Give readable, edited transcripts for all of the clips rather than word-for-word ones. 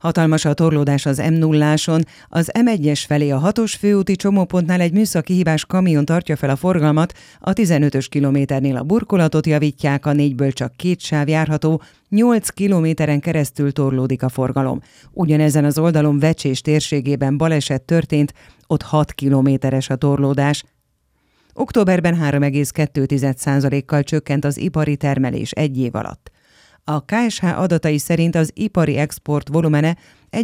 Hatalmas a torlódás az M0-áson, az M1-es felé a 6-os főúti csomópontnál egy műszaki hibás kamion tartja fel a forgalmat, a 15-ös kilométernél a burkolatot javítják, a 4-ből csak 2 sáv járható, 8 kilométeren keresztül torlódik a forgalom. Ugyanezen az oldalon Vecsés térségében baleset történt, ott 6 kilométeres a torlódás. Októberben 3,2%-kal csökkent az ipari termelés egy év alatt. A KSH adatai szerint az ipari export volumene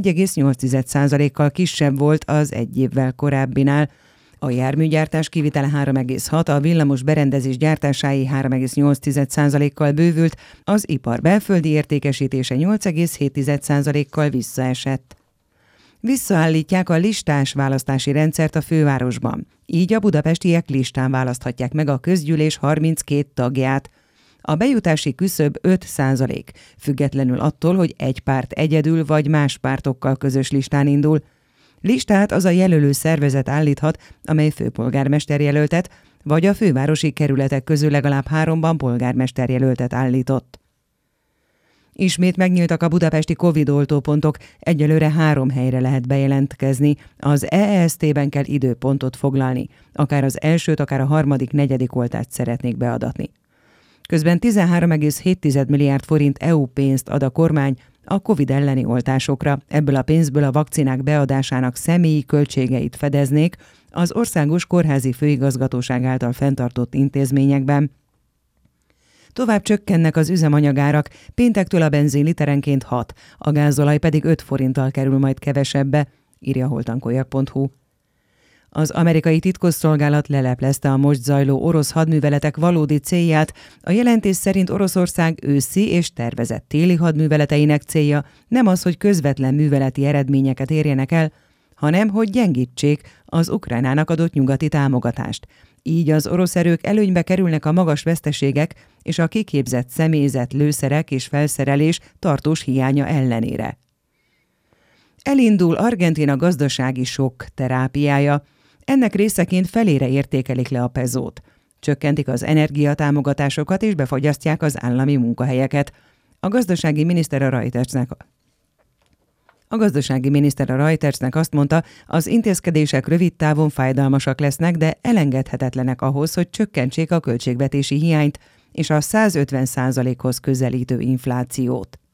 1,8%-kal kisebb volt az egy évvel korábbinál. A járműgyártás kivitele 3,6, a villamos berendezés gyártásái 3,8%-kal bővült, az ipar belföldi értékesítése 8,7%-kal visszaesett. Visszaállítják a listás választási rendszert a fővárosban. Így a budapestiek listán választhatják meg a közgyűlés 32 tagját. A bejutási küszöb 5%, függetlenül attól, hogy egy párt egyedül vagy más pártokkal közös listán indul. Listát az a jelölő szervezet állíthat, amely főpolgármesterjelöltet, vagy a fővárosi kerületek közül legalább 3-ban polgármesterjelöltet állított. Ismét megnyíltak a budapesti Covid oltópontok, egyelőre 3 helyre lehet bejelentkezni. Az EEST-ben kell időpontot foglalni, akár az elsőt, akár a 3., 4. oltást szeretnék beadatni. Közben 13,7 milliárd forint EU pénzt ad a kormány a Covid elleni oltásokra. Ebből a pénzből a vakcinák beadásának személyi költségeit fedeznék az Országos Kórházi Főigazgatóság által fenntartott intézményekben. Tovább csökkennek az üzemanyagárak, péntektől a benzin literenként 6, a gázolaj pedig 5 forinttal kerül majd kevesebbe, írja holtankoljak.hu. Az amerikai titkosszolgálat leleplezte a most zajló orosz hadműveletek valódi célját. A jelentés szerint Oroszország őszi és tervezett téli hadműveleteinek célja nem az, hogy közvetlen műveleti eredményeket érjenek el, hanem hogy gyengítsék az Ukrajnának adott nyugati támogatást. Így az orosz erők előnybe kerülnek a magas veszteségek és a kiképzett személyzet, lőszerek és felszerelés tartós hiánya ellenére. Elindul Argentína gazdasági sokk terápiája. Ennek részeként felére értékelik le a pezót. Csökkentik az energiatámogatásokat és befagyasztják az állami munkahelyeket. A gazdasági miniszter a Reutersnek azt mondta, az intézkedések rövid távon fájdalmasak lesznek, de elengedhetetlenek ahhoz, hogy csökkentsék a költségvetési hiányt és a 150%-hoz közelítő inflációt.